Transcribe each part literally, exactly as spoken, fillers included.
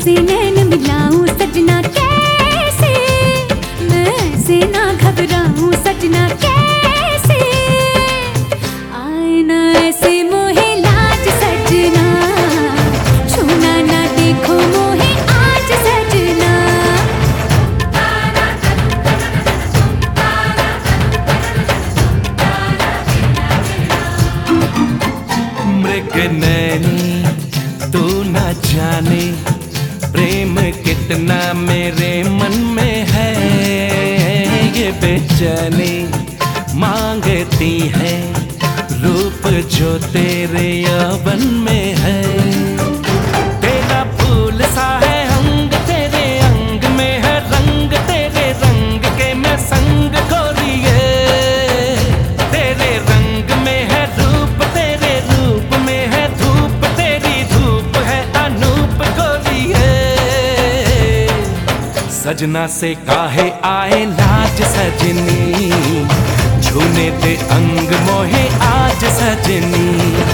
तुमसे नैन मिलाऊं सजना कैसे, मैं ऐसे ना घबराऊं सजना कैसे, आए ना ऐसे मोहे लाज सजना, छूना ना देखो मोहे आज सजना। मृग नैनी तू न जाने प्रेम कितना मेरे मन में है, ये बेचैनी मांगती है रूप जो तेरे यौवन में है। तेरा फूल सा है अंग तेरे अंग में है रंग, तेरे रंग के मैं संग गोरिए, तेरे रंग में है रूप तेरे रूप में है धूप, तेरी धूप है अनूप गोरिए। सजना से काहे आए लाज सजनी, छूने दे अंग मोहे आज सजनी।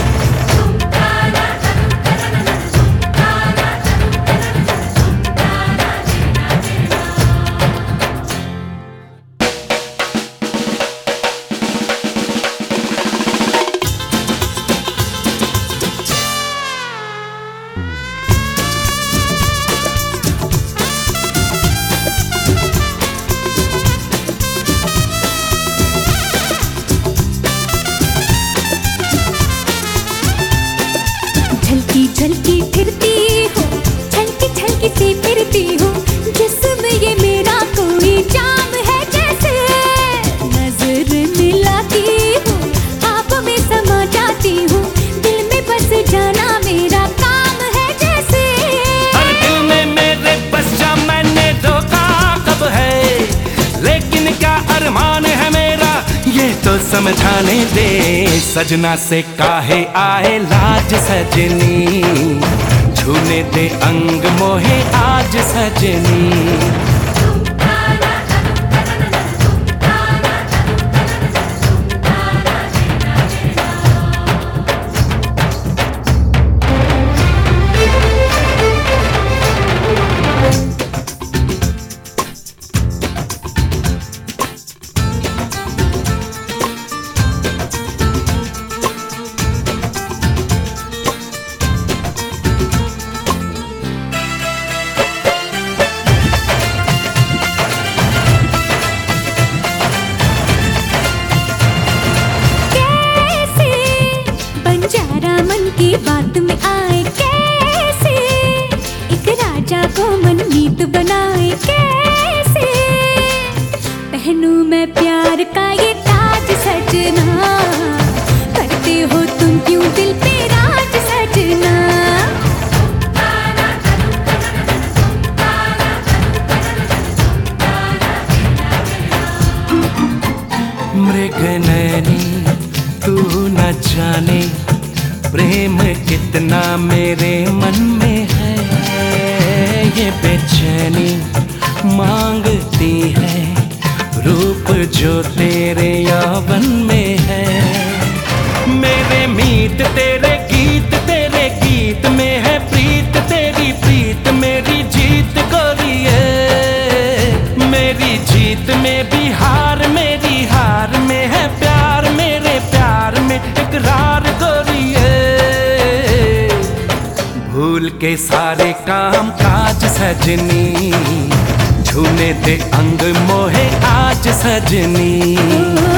झलकी फिरती हो छलकी छलकी सी फिरती हो, जिसमें ये मेरा कोई जाम है जैसे, नजर मिलाती हूँ आप में समा जाती हूँ, दिल में बस जाना मेरा काम है जैसे। हर दिल में मेरे बस जा मैंने रोका कब है, लेकिन क्या अरमान है मेरा ये तो समझाने दे। सजना से काहे आए लाज सजनी, छूने दे अंग मोहे आज सजनी। की बात में आए कैसे, एक राजा को मनमीत बनाए कैसे, पहनूं मैं प्यार का ये ताज सजना, करते हो तुम क्यों दिल पे राज सजना। मृग नैनी तू न जाने प्रेम कितना मेरे मन में है, ये बेचैनी मांगती है रूप जो तेरे यौवन में है। मेरे मीत तेरे गीत तेरे गीत में है प्रीत, तेरी प्रीत मेरी जीत गोरिए, मेरी जीत में भी हार मेरी हार में है प्यार, मेरे प्यार में इकरार गोरिए। भूल के सारे काम काज सजनी, छूने दे अंग मोहे आज सजनी।